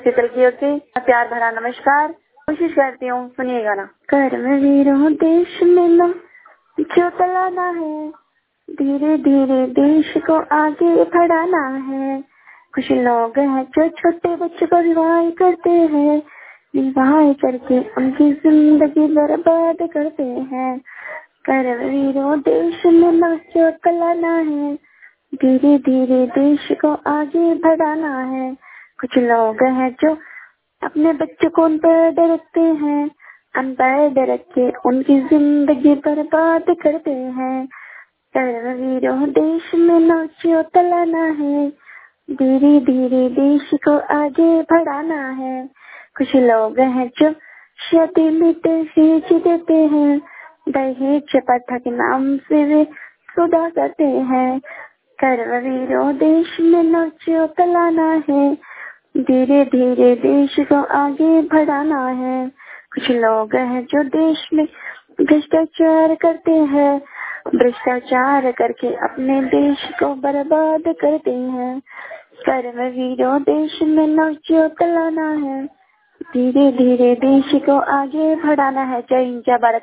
शीतल की ओर से प्यार भरा नमस्कार। कोशिश करती हूँ, सुनिएगा ना। कर्मवीरों देश में ना जो चलाना है, धीरे धीरे देश को आगे बढ़ाना है। कुछ लोग हैं जो छोटे बच्चों को विवाह करते हैं, विवाह करके उनकी जिंदगी बर्बाद करते हैं। कर्मवीरों देश में ना जो चलाना है, धीरे धीरे देश को आगे बढ़ाना है। कुछ लोग हैं जो अपने बच्चों को अनपढ़ रखते हैं, अनपढ़ रख के उनकी जिंदगी बर्बाद करते हैं। कर्मवीरों देश में नौचियो तलाना है, धीरे धीरे देश को आगे बढ़ाना है। कुछ लोग हैं जो शादी में दहेज देते हैं, दहेज प्रथा के नाम से वे सुधा करते हैं। कर्मवीरों देश में नौचियो तलाना है, धीरे धीरे देश को आगे बढ़ाना है। कुछ लोग हैं जो देश में भ्रष्टाचार करते हैं, भ्रष्टाचार करके अपने देश को बर्बाद करते हैं। कर्मवीरों देश में नौचियो तलाना है, धीरे धीरे देश को आगे बढ़ाना है। जय हिंद, जय भारत।